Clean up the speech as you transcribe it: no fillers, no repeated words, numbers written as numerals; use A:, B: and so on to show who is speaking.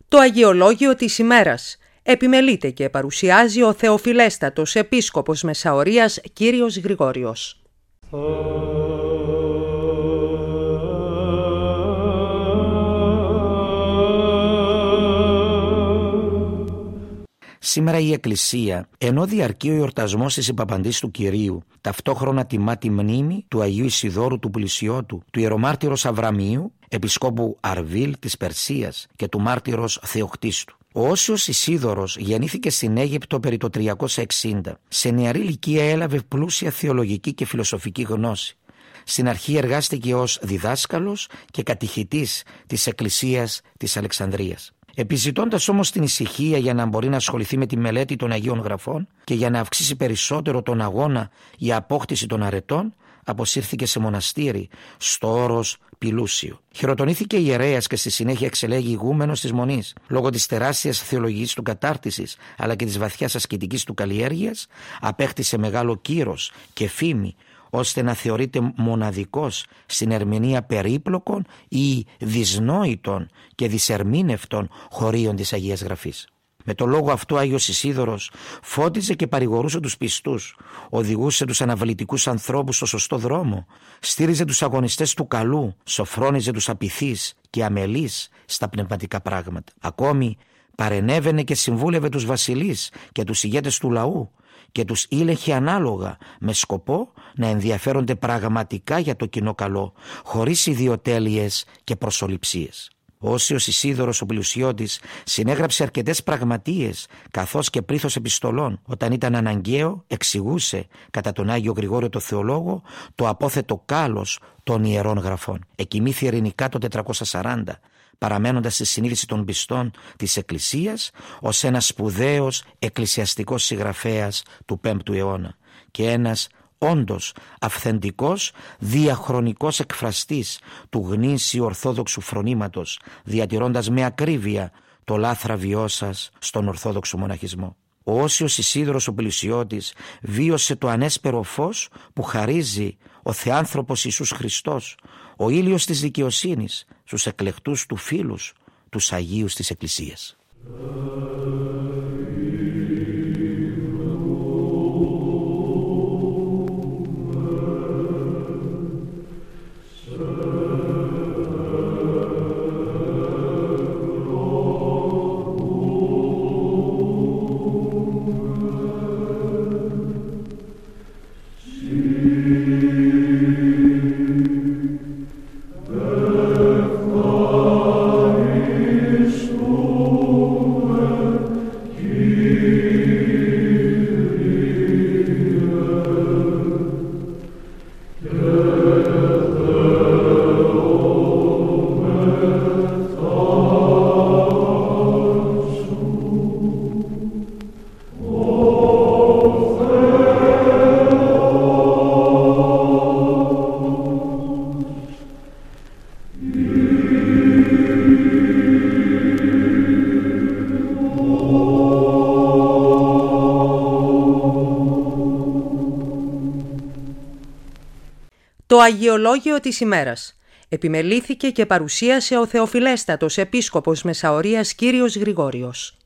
A: Το Αγιολόγιο της ημέρας επιμελείται και παρουσιάζει ο Θεοφιλέστατος Επίσκοπος Μεσαωρίας Κύριος Γρηγόριος.
B: Σήμερα η Εκκλησία, ενώ διαρκεί ο εορτασμός της Υπαπαντής του Κυρίου, ταυτόχρονα τιμά τη μνήμη του Αγίου Ισιδώρου του Πλησιώτου, του Ιερομάρτυρος Αβραμίου, Επισκόπου Αρβίλ της Περσίας και του Μάρτυρος Θεοκτίστου. Ο Όσιος Ισίδωρος γεννήθηκε στην Αίγυπτο περί το 360. Σε νεαρή ηλικία έλαβε πλούσια θεολογική και φιλοσοφική γνώση. Στην αρχή εργάστηκε ως διδάσκαλος και κατηχητής της Εκκλησίας της Αλεξανδρίας. Επιζητώντας όμως την ησυχία για να μπορεί να ασχοληθεί με τη μελέτη των Αγίων Γραφών και για να αυξήσει περισσότερο τον αγώνα για απόκτηση των αρετών, αποσύρθηκε σε μοναστήρι στο όρος Πηλούσιο. Χειροτονήθηκε ιερέας και στη συνέχεια εξελέγει ηγούμενος της Μονής. Λόγω της τεράστιας θεολογικής του κατάρτισης αλλά και της βαθιάς ασκητικής του καλλιέργειας, απέκτησε μεγάλο κύρος και φήμη, ώστε να θεωρείται μοναδικός στην ερμηνεία περίπλοκων ή δυσνόητων και δυσερμήνευτων χωρίων της Αγίας Γραφής. Με τον λόγο αυτό ο Άγιος Ισίδωρος φώτιζε και παρηγορούσε τους πιστούς, οδηγούσε τους αναβλητικούς ανθρώπους στο σωστό δρόμο, στήριζε τους αγωνιστές του καλού, σοφρόνιζε τους απειθείς και αμελείς στα πνευματικά πράγματα. Ακόμη παρενέβαινε και συμβούλευε τους βασιλείς και τους ηγέτες του λαού και τους ήλεγχε ανάλογα, με σκοπό να ενδιαφέρονται πραγματικά για το κοινό καλό, χωρίς ιδιοτέλειες και προσοληψίες. Ο Όσιος Ισίδωρος ο Πλουσιώτης συνέγραψε αρκετές πραγματείες καθώς και πλήθος επιστολών. Όταν ήταν αναγκαίο εξηγούσε κατά τον Άγιο Γρηγόριο το Θεολόγο το απόθετο κάλος των Ιερών Γραφών. Εκοιμήθη ειρηνικά το 440, παραμένοντας στη συνείδηση των πιστών της Εκκλησίας ως ένας σπουδαίος εκκλησιαστικός συγγραφέας του 5ου αιώνα και ένας όντως αυθεντικός διαχρονικός εκφραστής του γνήσιου ορθόδοξου φρονήματος, διατηρώντας με ακρίβεια το λάθραβιό σας στον ορθόδοξο μοναχισμό. Ο Όσιος Ισίδωρος ο Πλησιώτης βίωσε το ανέσπερο φως που χαρίζει ο Θεάνθρωπος Ιησούς Χριστός, ο ήλιος της δικαιοσύνης, στους εκλεκτούς του φίλους, τους Αγίους της Εκκλησίας.
A: Το Αγιολόγιο της ημέρας επιμελήθηκε και παρουσίασε ο Θεοφιλέστατος Επίσκοπος Μεσαωρίας Κύριος Γρηγόριος.